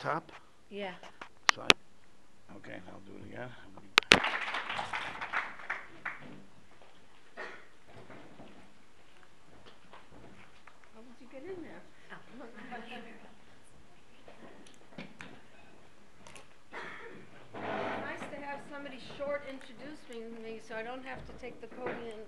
top? Yeah. Side? Okay, I'll do it again. How did you get in there? It's nice to have somebody short introduce me so I don't have to take the podium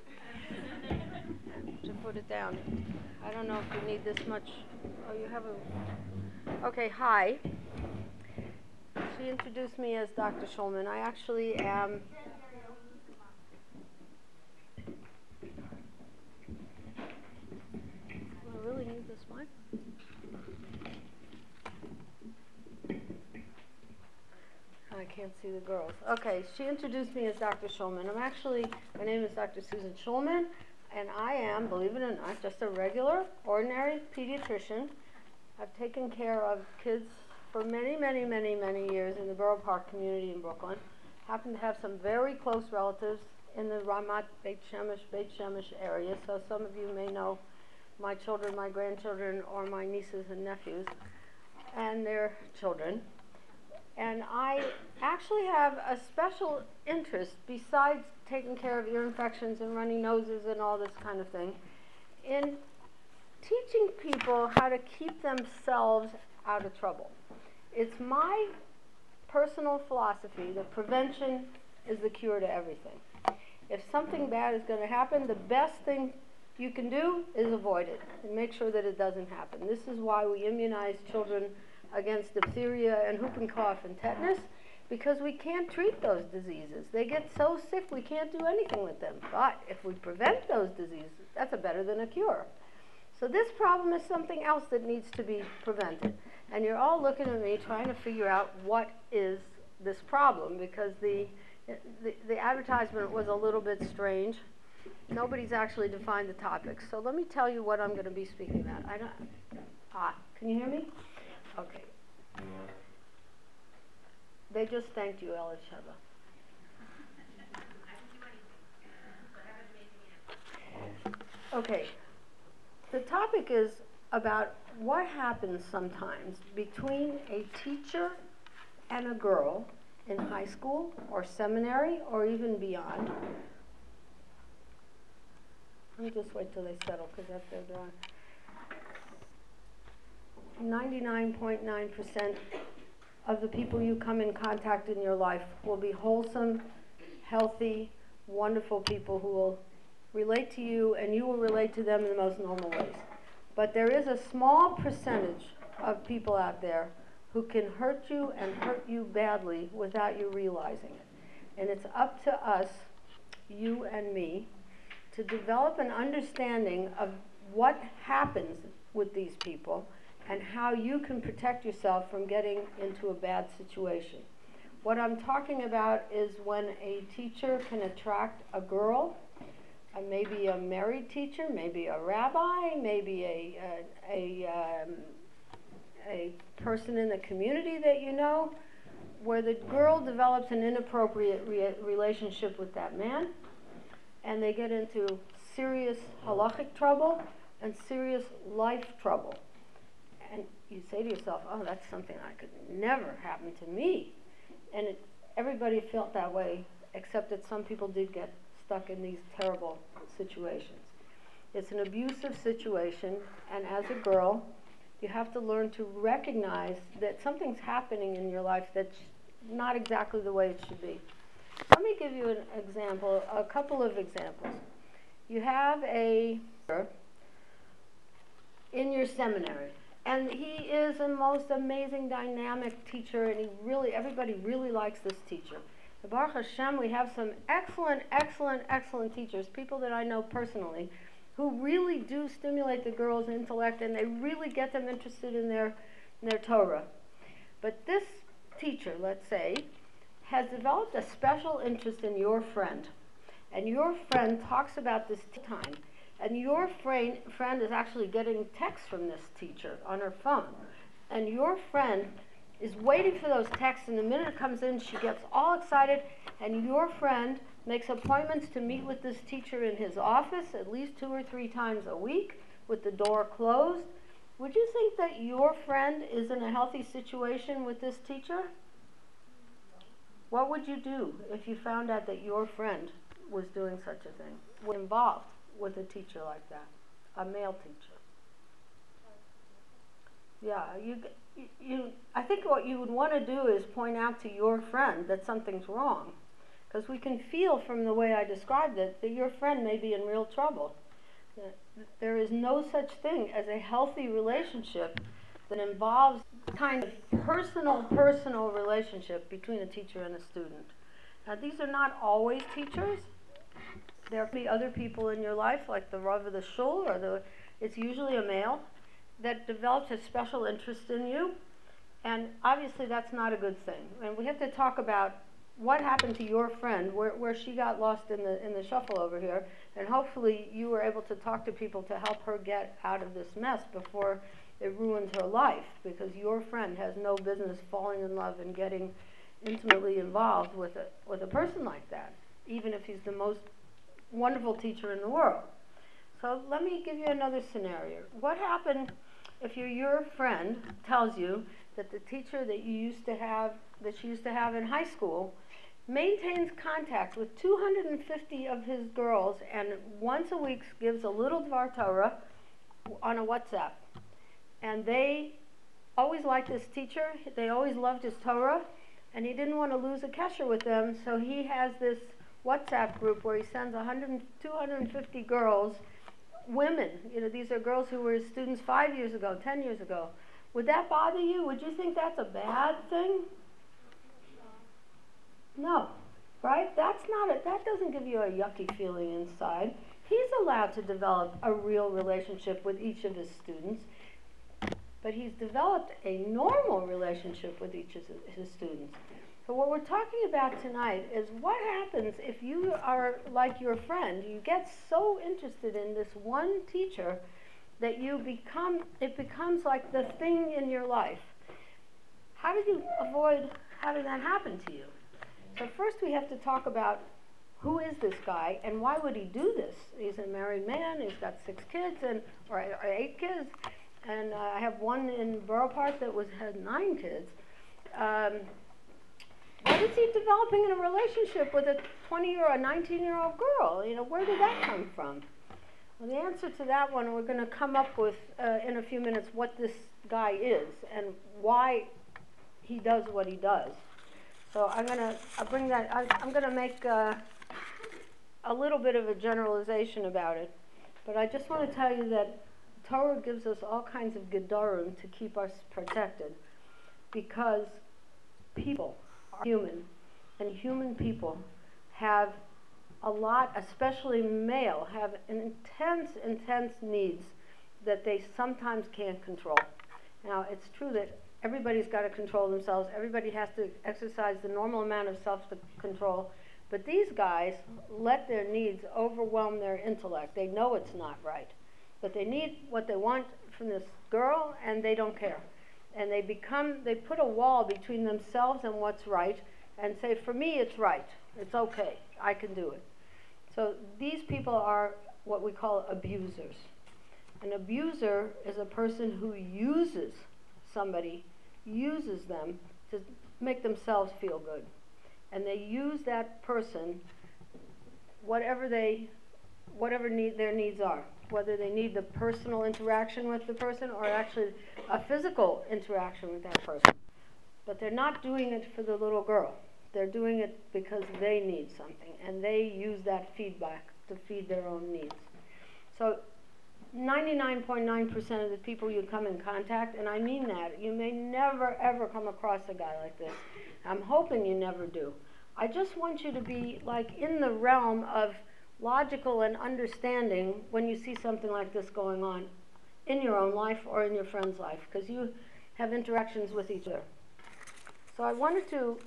to put it down. I don't know if you need this much. Oh, you have a... Okay, hi. She introduced me as Dr. Schulman. I actually am... Do I really need this mic? I can't see the girls. Okay, she introduced me as Dr. Schulman. My name is Dr. Susan Schulman, and I am, believe it or not, just a regular, ordinary pediatrician. I've taken care of kids for many, many, many, many years in the Borough Park community in Brooklyn. Happen to have some very close relatives in the Ramat Beit Shemesh area, so some of you may know my children, my grandchildren, or my nieces and nephews, and their children. And I actually have a special interest, besides taking care of ear infections and runny noses and all this kind of thing, in teaching people how to keep themselves out of trouble. It's my personal philosophy that prevention is the cure to everything. If something bad is going to happen, the best thing you can do is avoid it and make sure that it doesn't happen. This is why we immunize children against diphtheria and whooping cough and tetanus, because we can't treat those diseases. They get so sick we can't do anything with them. But if we prevent those diseases, that's better than a cure. So this problem is something else that needs to be prevented. And you're all looking at me trying to figure out what is this problem, because the advertisement was a little bit strange. Nobody's actually defined the topic. So let me tell you what I'm going to be speaking about. Can you hear me? Okay. They just thanked you, Ella Sheva. Okay. The topic is about what happens sometimes between a teacher and a girl in high school or seminary or even beyond. Let me just wait till they settle, because that's their drawing. 99.9% of the people you come in contact in your life will be wholesome, healthy, wonderful people who will relate to you, and you will relate to them in the most normal ways. But there is a small percentage of people out there who can hurt you and hurt you badly without you realizing it. And it's up to us, you and me, to develop an understanding of what happens with these people and how you can protect yourself from getting into a bad situation. What I'm talking about is when a teacher can attract a girl, maybe a married teacher, maybe a rabbi, maybe a person in the community that you know, where the girl develops an inappropriate relationship with that man, and they get into serious halachic trouble and serious life trouble. And you say to yourself, oh, that's something that could never happen to me. And everybody felt that way, except that some people did get stuck in these terrible situations. It's an abusive situation, and as a girl, you have to learn to recognize that something's happening in your life that's not exactly the way it should be. Let me give you an example, a couple of examples. You have a in your seminary, and he is a most amazing, dynamic teacher, and everybody really likes this teacher. Baruch Hashem, we have some excellent, excellent, excellent teachers, people that I know personally, who really do stimulate the girls' intellect, and they really get them interested in their Torah. But this teacher, let's say, has developed a special interest in your friend, and your friend talks about this time, and your friend is actually getting texts from this teacher on her phone, and your friend is waiting for those texts, and the minute it comes in, she gets all excited, and your friend makes appointments to meet with this teacher in his office at least 2 or 3 times a week with the door closed, Would you think that your friend is in a healthy situation with this teacher? What would you do if you found out that your friend was doing such a thing, was involved with a teacher like that, a male teacher? Yeah, I think what you would want to do is point out to your friend that something's wrong. Because we can feel from the way I described it that your friend may be in real trouble. There is no such thing as a healthy relationship that involves kind of personal relationship between a teacher and a student. Now, these are not always teachers. There will be other people in your life, like the Rav of the Shul, or it's usually a male, that develops a special interest in you. And obviously that's not a good thing. And we have to talk about what happened to your friend, where she got lost in the shuffle over here, and hopefully you were able to talk to people to help her get out of this mess before it ruins her life, because your friend has no business falling in love and getting intimately involved with a person like that, even if he's the most wonderful teacher in the world. So let me give you another scenario. What happened if your friend tells you that the teacher that she used to have in high school maintains contact with 250 of his girls and once a week gives a little Dvar Torah on a WhatsApp? And they always liked this teacher, they always loved his Torah, and he didn't want to lose a kesher with them, so he has this WhatsApp group where he sends 250 girls, women, these are girls who were his students 5 years ago, 10 years ago. Would that bother you? Would you think that's a bad thing? No, right? That doesn't give you a yucky feeling inside. He's allowed to develop a real relationship with each of his students, but he's developed a normal relationship with each of his students. So what we're talking about tonight is what happens if you are like your friend, you get so interested in this one teacher that it becomes like the thing in your life. How do you avoid having that happen to you? So first we have to talk about who is this guy and why would he do this? He's a married man, he's got 6 kids, or 8 kids, and I have one in Borough Park that had 9 kids. What is he developing in a relationship with a 20 or a 19-year-old girl? Where did that come from? Well, the answer to that one, we're going to come up with in a few minutes what this guy is and why he does what he does. So I'm going to make a little bit of a generalization about it. But I just want to tell you that Torah gives us all kinds of gedarim to keep us protected, because people are human, and human people have a lot, especially male, have intense needs that they sometimes can't control. Now, it's true that everybody's got to control themselves. Everybody has to exercise the normal amount of self-control. But these guys let their needs overwhelm their intellect. They know it's not right. But they need what they want from this girl, and they don't care. And they put a wall between themselves and what's right, and say, for me, it's right. It's okay. I can do it. So these people are what we call abusers. An abuser is a person who uses somebody, uses them to make themselves feel good. And they use that person, whatever their needs are, whether they need the personal interaction with the person or actually a physical interaction with that person. But they're not doing it for the little girl. They're doing it because they need something, and they use that feedback to feed their own needs. So 99.9% of the people you come in contact, and I mean that, you may never ever come across a guy like this. I'm hoping you never do. I just want you to be like in the realm of logical and understanding when you see something like this going on in your own life or in your friend's life, because you have interactions with each other. So I wanted to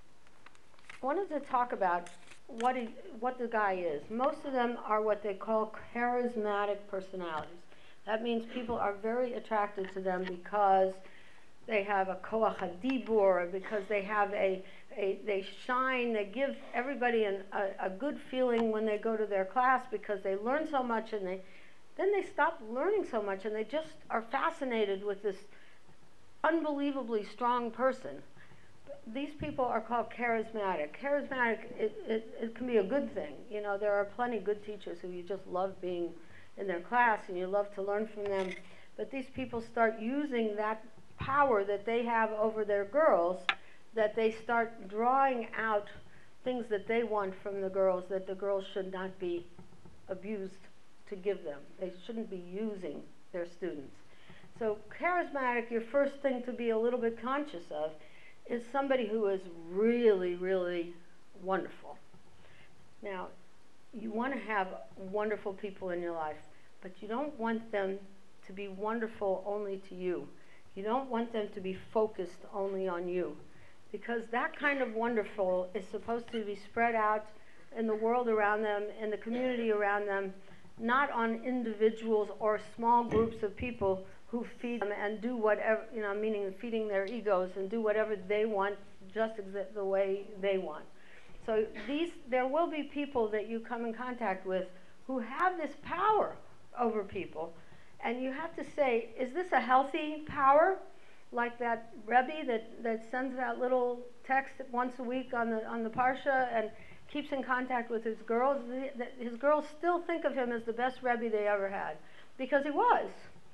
talk about what the guy is. Most of them are what they call charismatic personalities. That means people are very attracted to them because they have a koach hadibur, because they have they shine, they give everybody a good feeling when they go to their class because they learn so much and then they stop learning so much and they just are fascinated with this unbelievably strong person. These people are called charismatic. Charismatic, it can be a good thing. You know, there are plenty of good teachers who you just love being in their class and you love to learn from them. But these people start using that power that they have over their girls, that they start drawing out things that they want from the girls that the girls should not be abused to give them. They shouldn't be using their students. So charismatic, your first thing to be a little bit conscious of is somebody who is really, really wonderful. Now, you want to have wonderful people in your life, but you don't want them to be wonderful only to you. You don't want them to be focused only on you, because that kind of wonderful is supposed to be spread out in the world around them, in the community around them, not on individuals or small groups of people who feed them and do whatever, you know, meaning feeding their egos and do whatever they want just the way they want. So there will be people that you come in contact with who have this power over people, and you have to say, is this a healthy power? Like that Rebbe that sends that little text once a week on the Parsha and keeps in contact with his girls. His girls still think of him as the best Rebbe they ever had, because he was.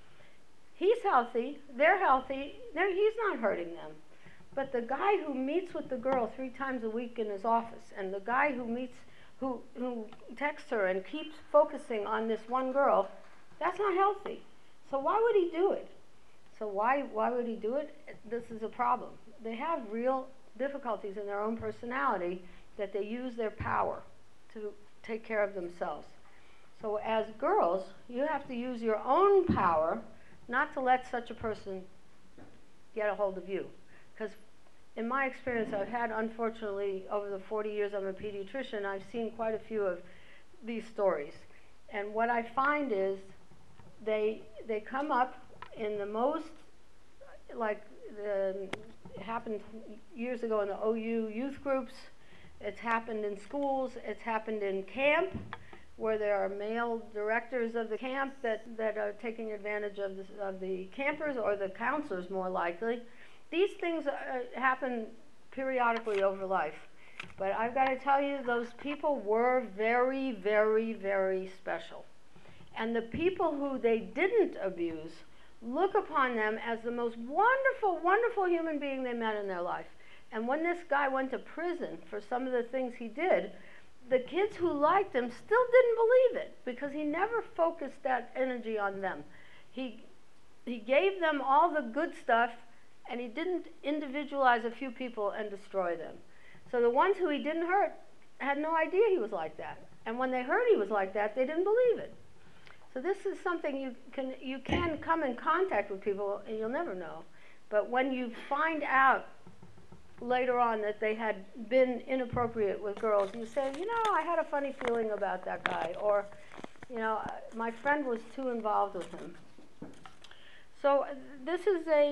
He's healthy, they're healthy, he's not hurting them. But the guy who meets with the girl 3 times a week in his office, and the guy who texts her and keeps focusing on this one girl, that's not healthy. So why would he do it? So why would he do it? This is a problem. They have real difficulties in their own personality that they use their power to take care of themselves. So as girls, you have to use your own power not to let such a person get a hold of you. Because in my experience, I've had, unfortunately, over the 40 years I'm a pediatrician, I've seen quite a few of these stories. And what I find is they come up in the most, like, it happened years ago in the OU youth groups. It's happened in schools. It's happened in camp, where there are male directors of the camp that are taking advantage of the campers, or the counselors more likely. These things happen periodically over life. But I've got to tell you, those people were very, very, very special. And the people who they didn't abuse look upon them as the most wonderful, wonderful human being they met in their life. And when this guy went to prison for some of the things he did, the kids who liked him still didn't believe it, because he never focused that energy on them. He gave them all the good stuff, and he didn't individualize a few people and destroy them. So the ones who he didn't hurt had no idea he was like that. And when they heard he was like that, they didn't believe it. So this is something you can come in contact with people, and you'll never know. But when you find out later on that they had been inappropriate with girls, you say, you know, I had a funny feeling about that guy, or, you know, my friend was too involved with him. So the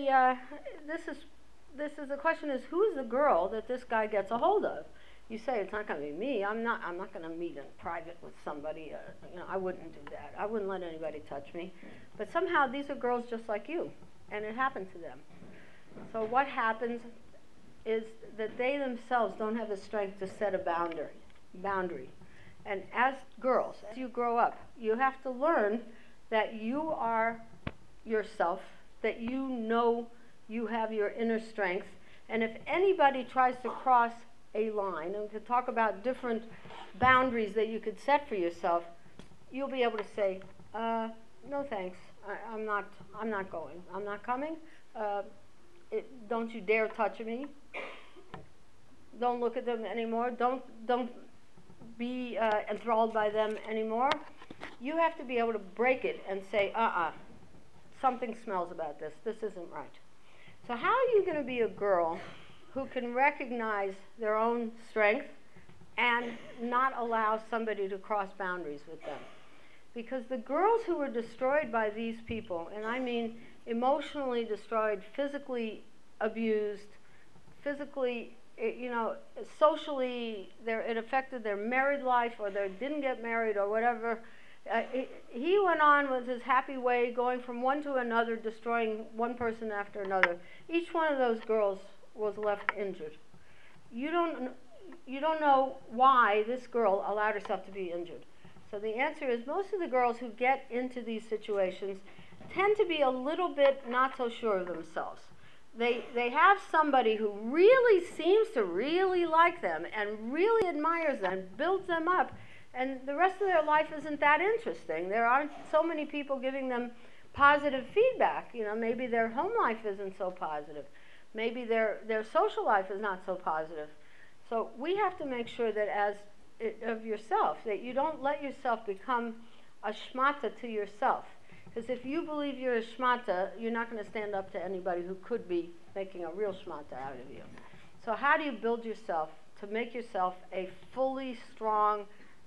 question is, who's the girl that this guy gets a hold of? You say, it's not going to be me. I'm not going to meet in private with somebody. You know, I wouldn't do that. I wouldn't let anybody touch me. But somehow these are girls just like you, and it happened to them. So what happens is that they themselves don't have the strength to set a boundary. And as girls, as you grow up, you have to learn that you are yourself, that you know you have your inner strength, and if anybody tries to cross a line, and we could talk about different boundaries that you could set for yourself, you'll be able to say, no thanks, I'm not going, I'm not coming, don't you dare touch me, don't look at them anymore, don't be enthralled by them anymore. You have to be able to break it and say, something smells about this isn't right. So how are you going to be a girl who can recognize their own strength and not allow somebody to cross boundaries with them? Because the girls who were destroyed by these people, and I mean emotionally destroyed, physically abused, physically, you know, socially, it affected their married life, or they didn't get married, or whatever. he went on with his happy way, going from one to another, destroying one person after another. Each one of those girls was left injured. You don't know why this girl allowed herself to be injured. So the answer is most of the girls who get into these situations tend to be a little bit not so sure of themselves. They have somebody who really seems to really like them and really admires them, builds them up, and the rest of their life isn't that interesting. There aren't so many people giving them positive feedback. You know, maybe their home life isn't so positive. Maybe their social life is not so positive. So we have to make sure that of yourself, that you don't let yourself become a shmata to yourself. Because if you believe you're a shmata, you're not going to stand up to anybody who could be making a real shmata out of you. So how do you build yourself to make yourself a fully strong,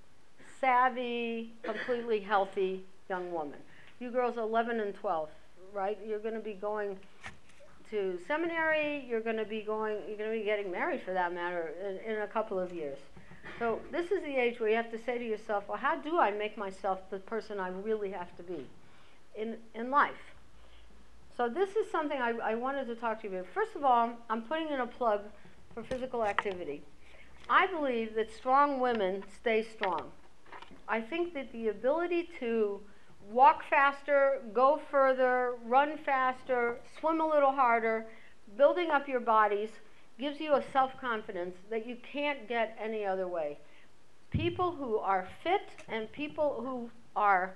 savvy, completely healthy young woman? You girls 11 and 12, right? You're going to be going to seminary, you're going to be getting married for that matter in a couple of years. So this is the age where you have to say to yourself, well, how do I make myself the person I really have to be in life? So this is something I wanted to talk to you about. First of all, I'm putting in a plug for physical activity. I believe that strong women stay strong. I think that the ability to walk faster, go further, run faster, swim a little harder, building up your bodies gives you a self-confidence that you can't get any other way. People who are fit and people who are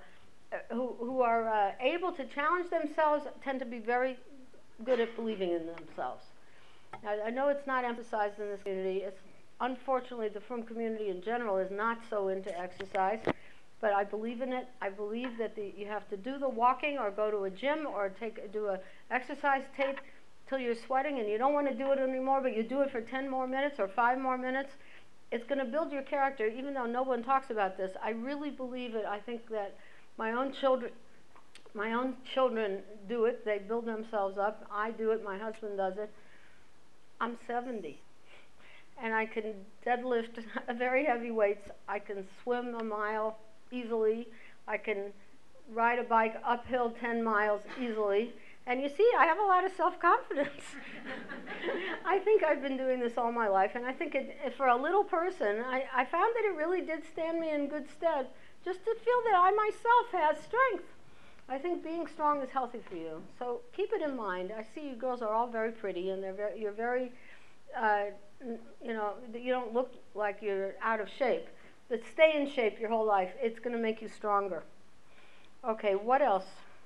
able to challenge themselves tend to be very good at believing in themselves. Now, I know it's not emphasized in this community. Unfortunately, the frum community in general is not so into exercise, but I believe in it. I believe that you have to do the walking or go to a gym or do a exercise tape till you're sweating and you don't want to do it anymore, but you do it for 10 more minutes or 5 more minutes. It's going to build your character, even though no one talks about this. I really believe it. I think that my own children do it. They build themselves up. I do it. My husband does it. I'm 70, and I can deadlift very heavy weights. I can swim a mile easily. I can ride a bike uphill 10 miles easily. And you see, I have a lot of self-confidence. I think I've been doing this all my life, and I think for a little person, I found that it really did stand me in good stead just to feel that I myself have strength. I think being strong is healthy for you. So keep it in mind. I see you girls are all very pretty, and you're very, you know, you don't look like you're out of shape. But stay in shape your whole life. It's going to make you stronger. Okay, what else?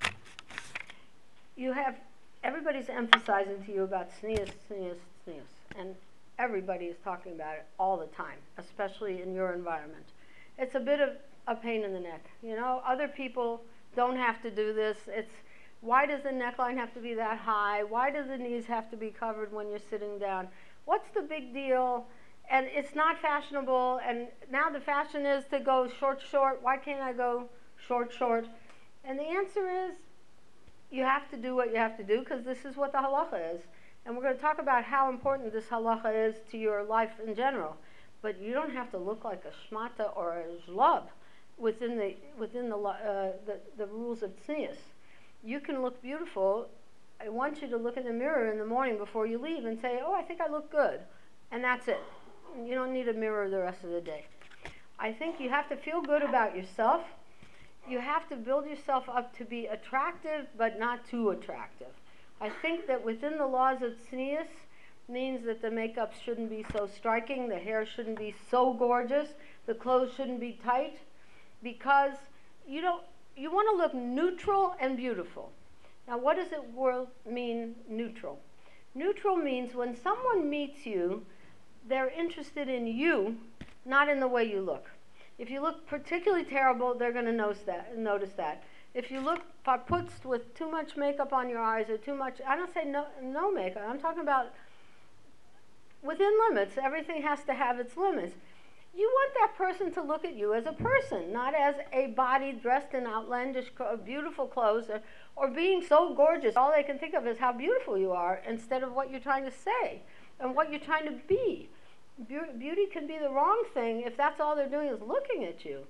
Everybody's emphasizing to you about sneas, and everybody is talking about it all the time, especially in your environment. It's a bit of a pain in the neck. You know, other people don't have to do this. Why does the neckline have to be that high? Why do the knees have to be covered when you're sitting down? What's the big deal? And it's not fashionable, and now the fashion is to go short. Why can't I go short? And the answer is, you have to do what you have to do because this is what the halacha is. And we're going to talk about how important this halacha is to your life in general. But you don't have to look like a shmata or a zlub within the rules of tznius. You can look beautiful. I want you to look in the mirror in the morning before you leave and say, oh, I think I look good. And that's it. You don't need a mirror the rest of the day. I think you have to feel good about yourself. You have to build yourself up to be attractive, but not too attractive. I think that within the laws of tznius means that the makeup shouldn't be so striking, the hair shouldn't be so gorgeous, the clothes shouldn't be tight, because you want to look neutral and beautiful. Now, what does it mean, neutral? Neutral means when someone meets you, they're interested in you, not in the way you look. If you look particularly terrible, they're going to notice that. If you look paputzed with too much makeup on your eyes or too much, I don't say no makeup. I'm talking about within limits. Everything has to have its limits. You want that person to look at you as a person, not as a body dressed in outlandish, beautiful clothes or being so gorgeous. All they can think of is how beautiful you are instead of what you're trying to say and what you're trying to be. Beauty can be the wrong thing if that's all they're doing is looking at you.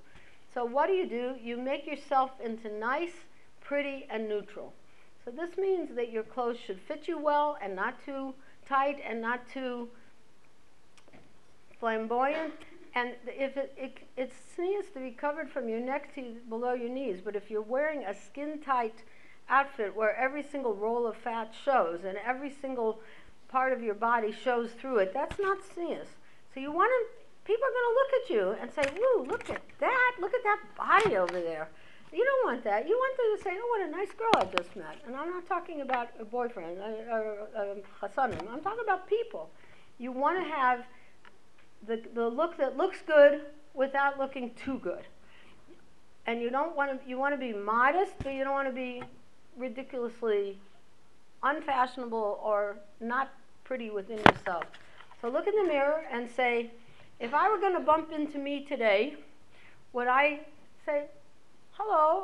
So what do? You make yourself into nice, pretty, and neutral. So this means that your clothes should fit you well and not too tight and not too flamboyant. And if it's needs to be covered from your neck to below your knees, but if you're wearing a skin-tight outfit where every single roll of fat shows and every single part of your body shows through it, that's not tznius. So you want to, people are going to look at you and say, "Woo, look at that body over there." You don't want that. You want them to say, "Oh, what a nice girl I just met." And I'm not talking about a boyfriend or chasanim. I'm talking about people. You want to have the look that looks good without looking too good. And you want to be modest, but you don't want to be ridiculously unfashionable or not pretty within yourself. So look in the mirror and say, if I were going to bump into me today, would I say, "Hello,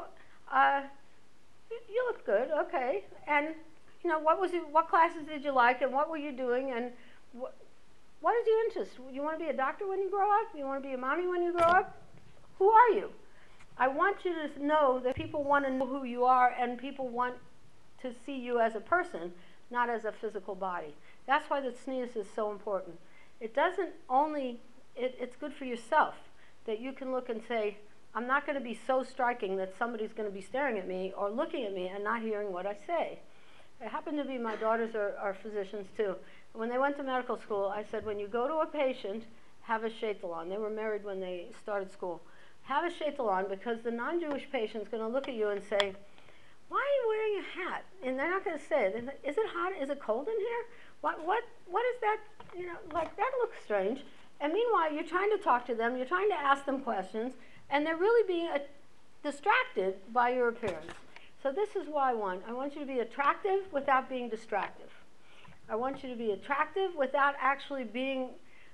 you look good, okay, and what classes did you like, and what were you doing, and what is your interest? You want to be a doctor when you grow up? You want to be a mommy when you grow up? Who are you?" I want you to know that people want to know who you are, and people want to see you as a person, not as a physical body. That's why the tznius is so important. It doesn't only, it's good for yourself, that you can look and say, I'm not going to be so striking that somebody's going to be staring at me or looking at me and not hearing what I say. It happened to be my daughters are physicians too. When they went to medical school, I said, when you go to a patient, have a shaitel on. They were married when they started school. Have a shaitel on, because the non-Jewish patient's going to look at you and say, "Why are you wearing a hat?" And they're not going to say it. "Is it hot? Is it cold in here? What is that? Like, that looks strange." And meanwhile, you're trying to talk to them, you're trying to ask them questions, and they're really being distracted by your appearance. So this is what I want you to be attractive without being distractive. I want you to be attractive without actually being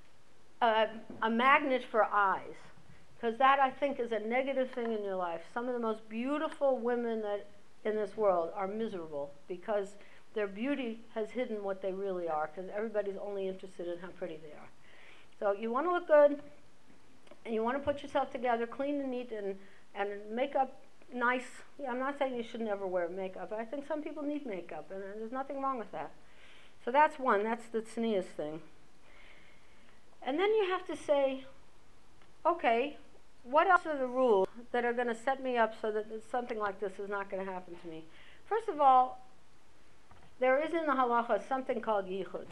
a magnet for eyes, because that, I think, is a negative thing in your life. Some of the most beautiful women that in this world are miserable because their beauty has hidden what they really are, because everybody's only interested in how pretty they are. So you want to look good, and you want to put yourself together, clean and neat, and makeup nice. Yeah, I'm not saying you should never wear makeup. I think some people need makeup, and there's nothing wrong with that. So that's one. That's the tznius thing. And then you have to say, okay, what else are the rules that are going to set me up so that something like this is not going to happen to me? First of all, there is in the halacha something called yichud.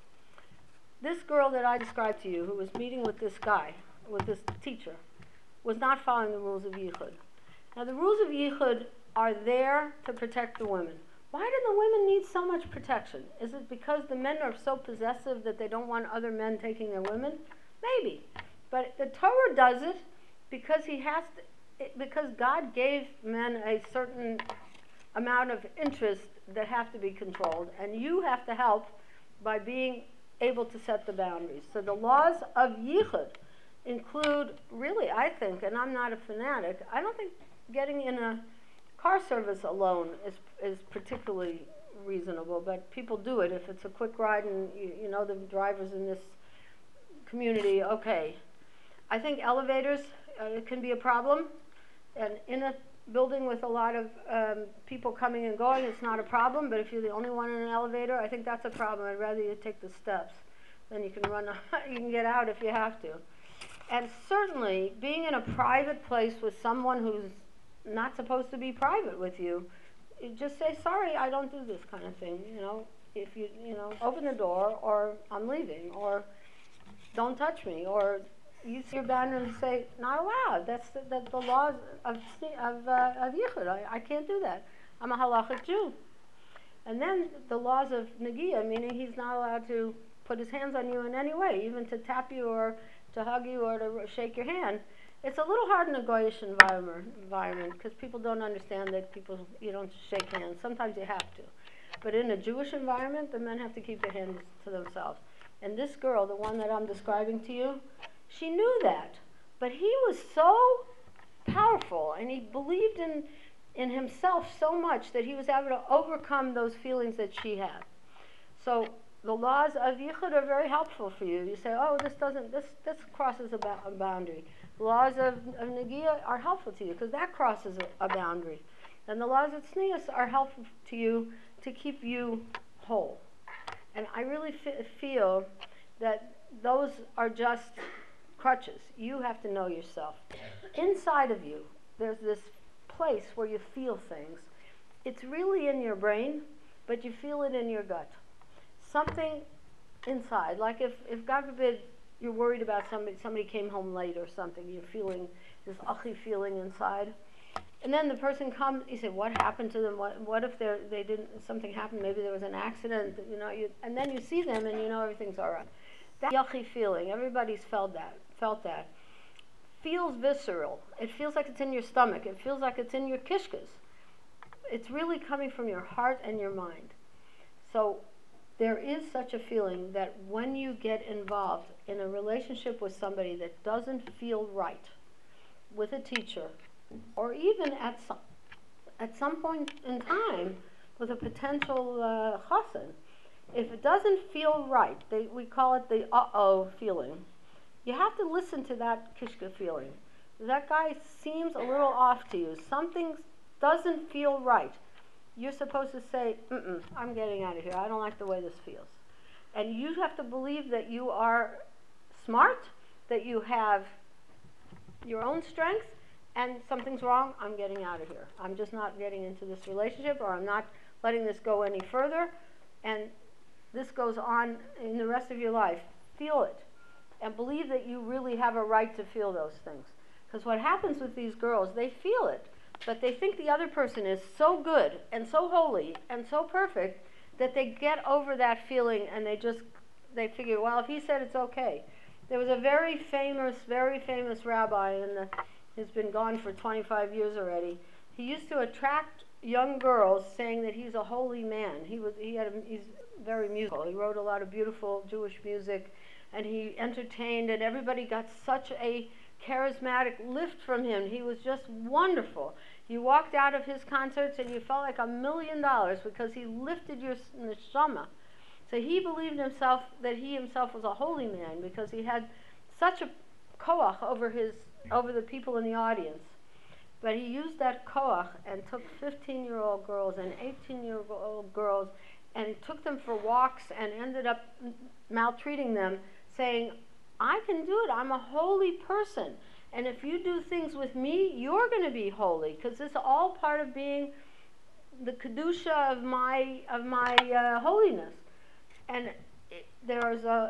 This girl that I described to you, who was meeting with this guy, with this teacher, was not following the rules of yichud. Now, the rules of yichud are there to protect the women. Why do the women need so much protection? Is it because the men are so possessive that they don't want other men taking their women? Maybe. But the Torah does it because because God gave men a certain amount of interest that have to be controlled, and you have to help by being able to set the boundaries. So the laws of yichud include, really, I think, and I'm not a fanatic, I don't think getting in a car service alone is particularly reasonable, but people do it. If it's a quick ride and you know the drivers in this community, okay. I think elevators can be a problem, and in a building with a lot of people coming and going, it's not a problem, but if you're the only one in an elevator, I think that's a problem. I'd rather you take the steps. Then you can run, you can get out if you have to. And certainly, being in a private place with someone who's not supposed to be private with you, you just say, sorry, I don't do this kind of thing. If you open the door, or I'm leaving, or don't touch me, or you see your banner and say, not allowed. That's the laws of yichud. I can't do that. I'm a halachic Jew. And then the laws of negiah, meaning he's not allowed to put his hands on you in any way, even to tap you or to hug you or to shake your hand. It's a little hard in a goyish environment because people don't understand that you don't shake hands. Sometimes you have to. But in a Jewish environment, the men have to keep their hands to themselves. And this girl, the one that I'm describing to you, she knew that. But he was so powerful, and he believed in himself so much that he was able to overcome those feelings that she had. So the laws of yichud are very helpful for you. You say, oh, this crosses a boundary. The laws of negia are helpful to you because that crosses a boundary. And the laws of tznius are helpful to you to keep you whole. And I really feel that those are just crutches. You have to know yourself. Inside of you, there's this place where you feel things. It's really in your brain, but you feel it in your gut. Something inside, like if God forbid, you're worried about somebody came home late or something, you're feeling this achi feeling inside. And then the person comes, you say, what happened to them? What if they didn't, something happened, maybe there was an accident, and then you see them and you know everything's all right. That yucky feeling, everybody's felt that. Feels visceral. It feels like it's in your stomach. It feels like it's in your kishkas. It's really coming from your heart and your mind. So there is such a feeling that when you get involved in a relationship with somebody that doesn't feel right, with a teacher, or even at some point in time with a potential chassan, if it doesn't feel right, we call it the uh-oh feeling. You have to listen to that kishka feeling. That guy seems a little off to you. Something doesn't feel right. You're supposed to say, I'm getting out of here. I don't like the way this feels. And you have to believe that you are smart, that you have your own strength, and something's wrong, I'm getting out of here. I'm just not getting into this relationship, or I'm not letting this go any further. And this goes on in the rest of your life. Feel it. And believe that you really have a right to feel those things. Because what happens with these girls, they feel it, but they think the other person is so good and so holy and so perfect that they get over that feeling and they figure, well, if he said it's okay. There was a very famous rabbi, he's been gone for 25 years already. He used to attract young girls saying that he's a holy man. He's very musical. He wrote a lot of beautiful Jewish music, and he entertained, and everybody got such a charismatic lift from him. He was just wonderful. You walked out of his concerts and you felt like $1 million because he lifted your neshama. So he believed himself that he himself was a holy man because he had such a koach over the people in the audience. But he used that koach and took 15-year-old girls and 18-year-old girls and he took them for walks and ended up maltreating them, saying, I can do it. I'm a holy person. And if you do things with me, you're going to be holy, because it's all part of being the kedusha of my holiness. And there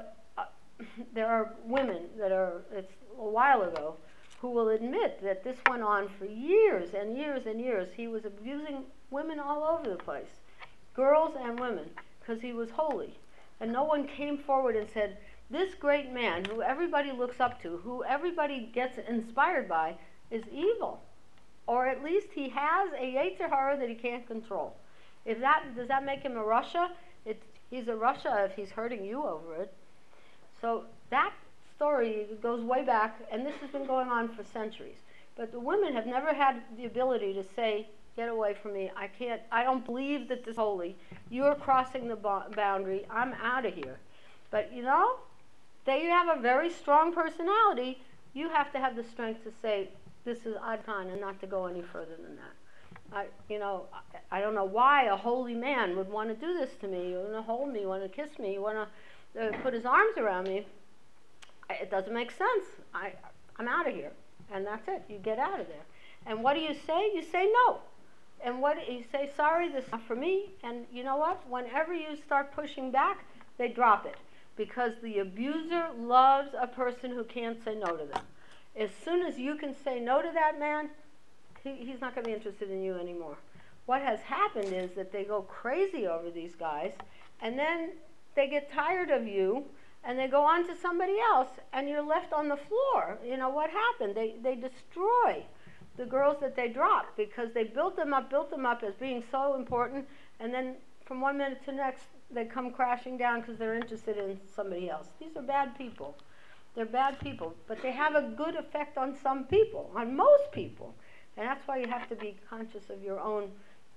are women it's a while ago, who will admit that this went on for years and years and years. He was abusing women all over the place, girls and women, because he was holy. And no one came forward and said, this great man, who everybody looks up to, who everybody gets inspired by, is evil. Or at least he has a yetzer hara that he can't control. Does that make him a rasha? He's a rasha if he's hurting you over it. So that story goes way back, and this has been going on for centuries. But the women have never had the ability to say, get away from me, I don't believe that this is holy. You're crossing the boundary, I'm out of here. But they have a very strong personality. You have to have the strength to say, this is adkan, and not to go any further than that. I don't know why a holy man would want to do this to me. You want to hold me, want to kiss me, you want to put his arms around me. It doesn't make sense. I'm out of here. And that's it. You get out of there. And what do you say? You say no. And you say, sorry, this is not for me. And you know what? Whenever you start pushing back, they drop it. Because the abuser loves a person who can't say no to them. As soon as you can say no to that man, he's not going to be interested in you anymore. What has happened is that they go crazy over these guys, and then they get tired of you, and they go on to somebody else, and you're left on the floor. What happened? They destroy the girls that they drop because they built them up as being so important, and then from one minute to the next, they come crashing down because they're interested in somebody else. These are bad people. They're bad people, but they have a good effect on some people, on most people. And that's why you have to be conscious of your own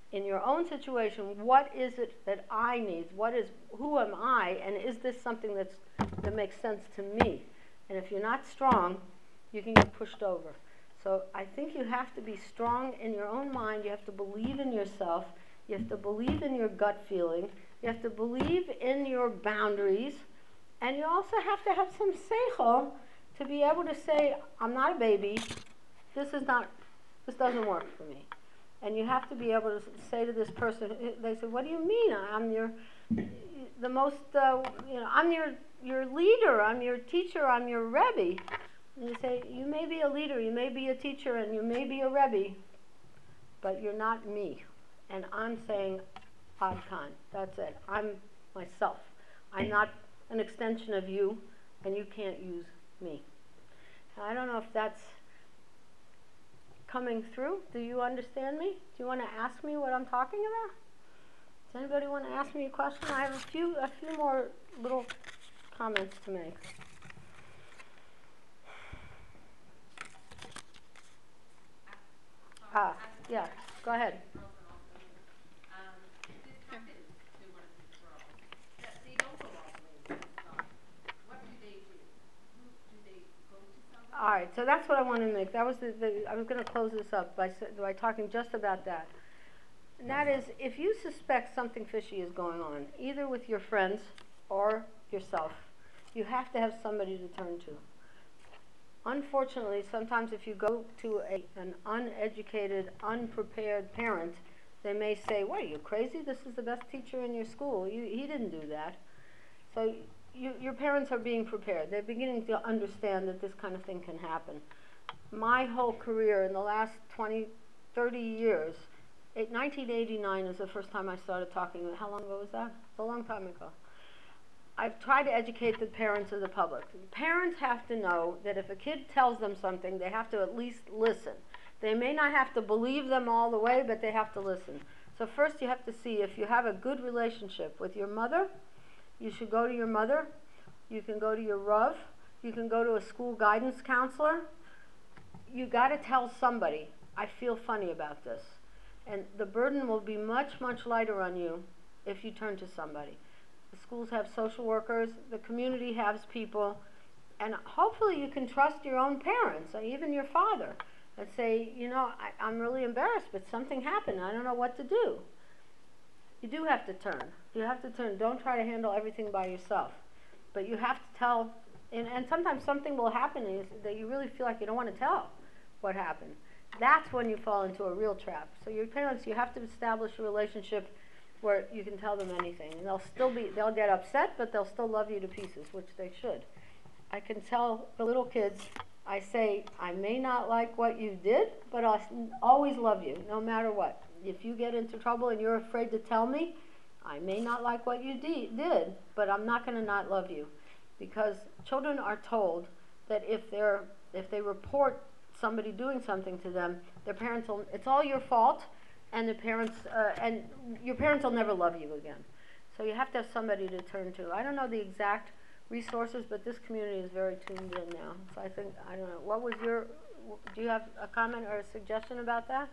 in your own situation, what is it that I need? Who am I? And is this something that makes sense to me? And if you're not strong, you can get pushed over. So I think you have to be strong in your own mind. You have to believe in yourself. You have to believe in your gut feeling. You have to believe in your boundaries. And you also have to have some seichel to be able to say, I'm not a baby. This doesn't work for me. And you have to be able to say to this person, they say, what do you mean? I'm I'm your leader, I'm your teacher, I'm your Rebbe. And you say, you may be a leader, you may be a teacher, and you may be a Rebbe, but you're not me. And I'm saying, Ad Kan, that's it. I'm myself. I'm not an extension of you, and you can't use me. I don't know if that's coming through. Do you understand me? Do you want to ask me what I'm talking about? Does anybody want to ask me a question? I have a few more little comments to make. Yeah, go ahead. All right, so that's what I want to make. That was I was going to close this up by talking just about that. And that is, if you suspect something fishy is going on, either with your friends or yourself, you have to have somebody to turn to. Unfortunately, sometimes if you go to an uneducated, unprepared parent, they may say, what, are you crazy? This is the best teacher in your school. He didn't do that. So your parents are being prepared. They're beginning to understand that this kind of thing can happen. My whole career in the last 20, 30 years, 1989 is the first time I started talking. How long ago was that? It's a long time ago. I've tried to educate the parents of the public. Parents have to know that if a kid tells them something, they have to at least listen. They may not have to believe them all the way, but they have to listen. So first you have to see if you have a good relationship with your mother. You should go to your mother. You can go to your Rav. You can go to a school guidance counselor. You got to tell somebody, I feel funny about this. And the burden will be much, much lighter on you if you turn to somebody. The schools have social workers. The community has people. And hopefully you can trust your own parents, or even your father, and say, I'm really embarrassed, but something happened. I don't know what to do. You do have to turn. You have to turn. Don't try to handle everything by yourself. But you have to tell, and sometimes something will happen that you really feel like you don't want to tell what happened. That's when you fall into a real trap. So your parents, you have to establish a relationship where you can tell them anything. And they'll get upset, but they'll still love you to pieces, which they should. I can tell the little kids, I say, I may not like what you did, but I'll always love you, no matter what. If you get into trouble and you're afraid to tell me, I may not like what you did, but I'm not going to not love you. Because children are told that if they report somebody doing something to them, their parents it's all your fault, and your parents will never love you again. So you have to have somebody to turn to. I don't know the exact resources, but this community is very tuned in now. So I don't know. Do you have a comment or a suggestion about that?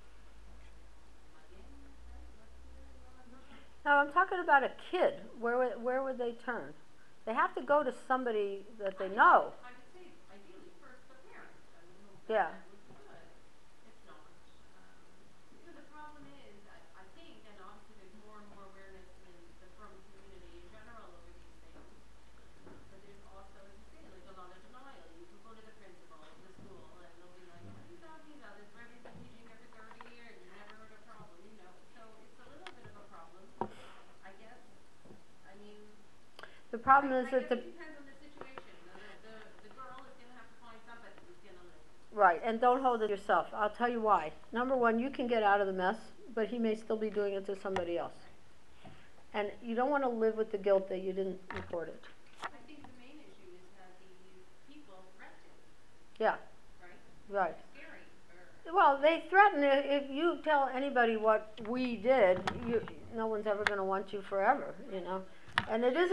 No, I'm talking about a kid. Where would they turn? They have to go to somebody that they know. I would say ideally first the parents. I would hope Yeah. that would be good. If not, the problem is, I think, and obviously there's more and more awareness in the firm community in general over these things, but there's also, as you say, like a lot of denial. You can go to the principal of the school and they'll be like, what are you talking about? This Rebbe's been teaching here for 30 years. You never heard a problem, So it's a little bit of a problem, I guess. I mean, The problem is that it depends on the situation. The girl is going to have to find somebody who's going to listen. Right, and don't hold it yourself. I'll tell you why. Number one, you can get out of the mess, but he may still be doing it to somebody else. And you don't want to live with the guilt that you didn't report it. I think the main issue is that these people threaten. Yeah. Right? Right. Scary. Well, they threaten. If you tell anybody what we did, no one's ever going to want you forever, And it is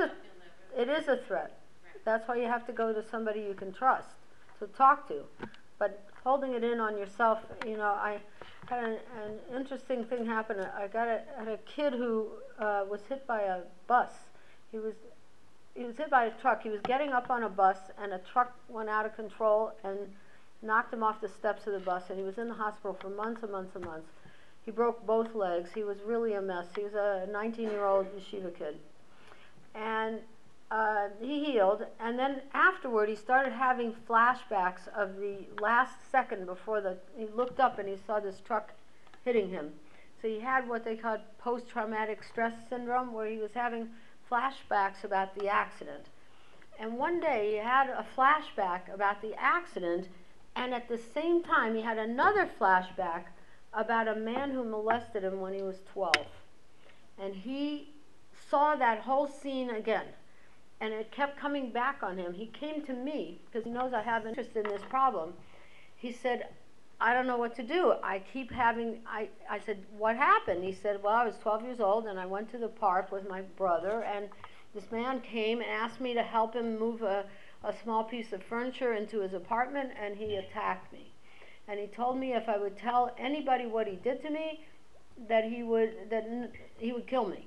a threat. That's why you have to go to somebody you can trust to talk to. But holding it in on yourself. You know, I had an interesting thing happen. I had a kid who was hit by a bus. He was hit by a truck. He was getting up on a bus, and a truck went out of control and knocked him off the steps of the bus, and he was in the hospital for months and months and months. He broke both legs. He was really a mess. He was a 19-year-old yeshiva kid. And he healed, and then afterward he started having flashbacks of the last second before he looked up and he saw this truck hitting him. So he had what they called post-traumatic stress syndrome, where he was having flashbacks about the accident. And one day he had a flashback about the accident, and at the same time he had another flashback about a man who molested him when he was 12. And he saw that whole scene again, and it kept coming back on him. He came to me because he knows I have interest in this problem. He said, I don't know what to do. I keep having, I said, what happened? He said, well, I was 12 years old and I went to the park with my brother, and this man came and asked me to help him move a small piece of furniture into his apartment, and he attacked me. And he told me if I would tell anybody what he did to me, that he would kill me.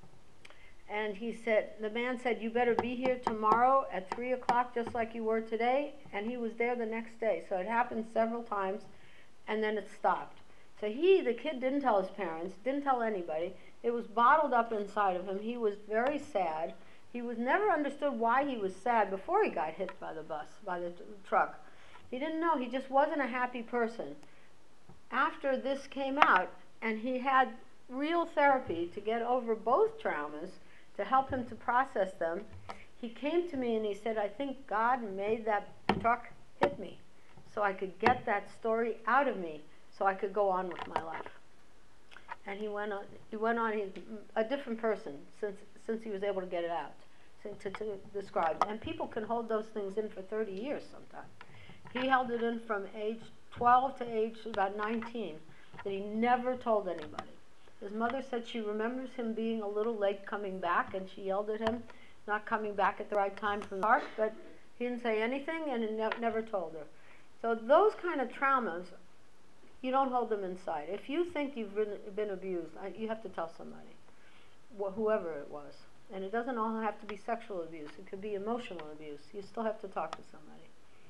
And he said, the man said, you better be here tomorrow at 3 o'clock just like you were today. And he was there the next day. So it happened several times, and then it stopped. So the kid didn't tell his parents, didn't tell anybody. It was bottled up inside of him. He was very sad. He was never understood why he was sad before he got hit by the bus, by the truck. He didn't know. He just wasn't a happy person. After this came out, and he had real therapy to get over both traumas, to help him to process them, he came to me and he said, I think God made that truck hit me so I could get that story out of me so I could go on with my life. And he went on, he's a different person since he was able to get it out, to describe. And people can hold those things in for 30 years sometimes. He held it in from age 12 to age about 19, that he never told anybody. His mother said she remembers him being a little late coming back, and she yelled at him, not coming back at the right time from the park, but he didn't say anything and never told her. So those kind of traumas, you don't hold them inside. If you think you've been abused, you have to tell somebody, whoever it was. And it doesn't all have to be sexual abuse. It could be emotional abuse. You still have to talk to somebody.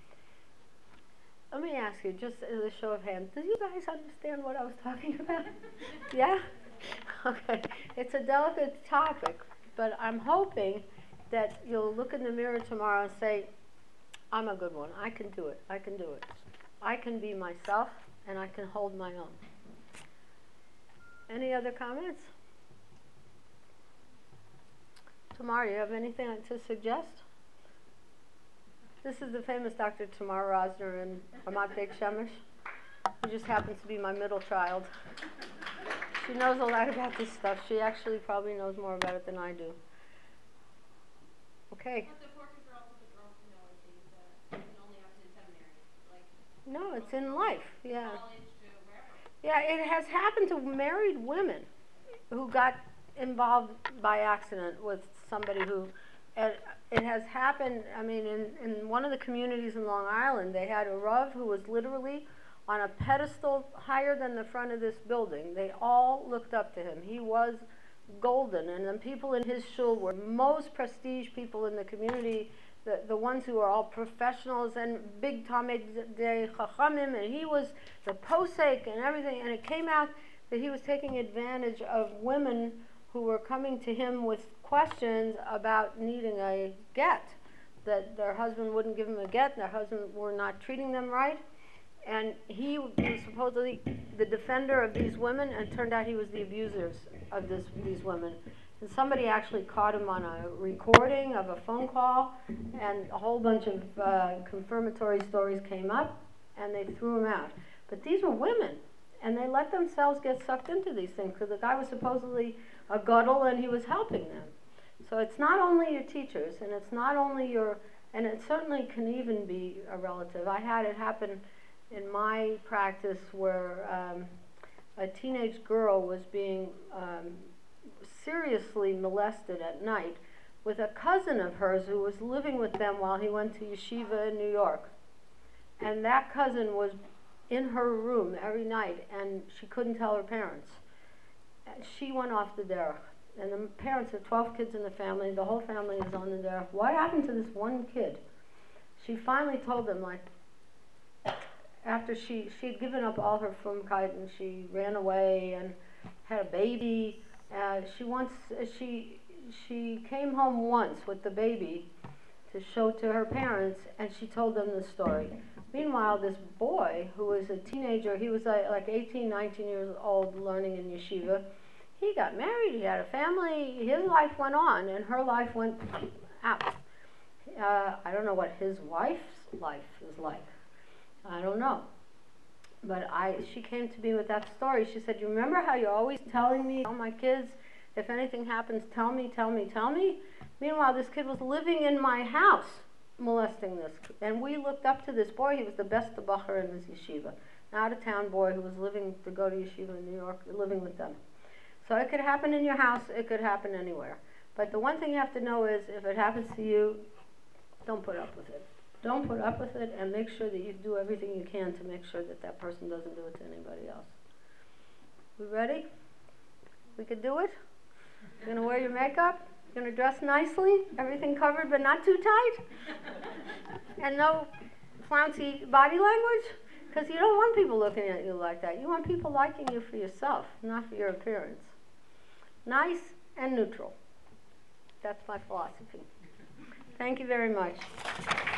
Let me ask you, just as a show of hands, do you guys understand what I was talking about? Yeah? Okay. It's a delicate topic, but I'm hoping that you'll look in the mirror tomorrow and say, I'm a good one. I can do it. I can do it. I can be myself, and I can hold my own. Any other comments? Tamar, you have anything to suggest? This is the famous Dr. Tamar Rosner in Ramat Beit Shemesh, who just happens to be my middle child. She knows a lot about this stuff. She actually probably knows more about it than I do. Okay. But the portraits are also the girls who know it you can only have to in seminary. Like, No, it's in life. Yeah. college to wherever. Yeah, it has happened to married women who got involved by accident with somebody who, it has happened, I mean, in one of the communities in Long Island, they had a Rav who was literally on a pedestal higher than the front of this building. They all looked up to him. He was golden, and the people in his shul were most prestige people in the community, the ones who are all professionals and big Talmidei Chachamim, and he was the posek and everything, and it came out that he was taking advantage of women who were coming to him with questions about needing a get, that their husband wouldn't give them a get, and their husband were not treating them right. And he was supposedly the defender of these women, and it turned out he was the abusers of these women. And somebody actually caught him on a recording of a phone call, and a whole bunch of confirmatory stories came up, and they threw him out. But these were women, and they let themselves get sucked into these things, because the guy was supposedly a gadol, and he was helping them. So it's not only your teachers, and it's not only your, and it certainly can even be a relative. I had it happen in my practice where a teenage girl was being seriously molested at night with a cousin of hers who was living with them while he went to yeshiva in New York. And that cousin was in her room every night, and she couldn't tell her parents. She went off the derech. And the parents have 12 kids in the family. The whole family is on the derech. What happened to this one kid? She finally told them, like, after she had given up all her frumkeit and she ran away and had a baby. She came home once with the baby to show to her parents, and she told them the story. Meanwhile, this boy, who was a teenager, he was like 18, 19 years old, learning in yeshiva. He got married, he had a family, his life went on, and her life went out. I don't know what his wife's life is like. I don't know. But she came to me with that story. She said, you remember how you're always telling me, tell my kids, if anything happens, tell me, tell me, tell me? Meanwhile, this kid was living in my house, molesting this. And we looked up to this boy. He was the best bacher in this yeshiva. An out-of-town boy who was living to go to yeshiva in New York, living with them. So it could happen in your house. It could happen anywhere. But the one thing you have to know is, if it happens to you, don't put up with it. Don't put up with it, and make sure that you do everything you can to make sure that that person doesn't do it to anybody else. We ready? We could do it? You're going to wear your makeup? You're going to dress nicely? Everything covered but not too tight? And no flouncy body language? Because you don't want people looking at you like that. You want people liking you for yourself, not for your appearance. Nice and neutral. That's my philosophy. Thank you very much.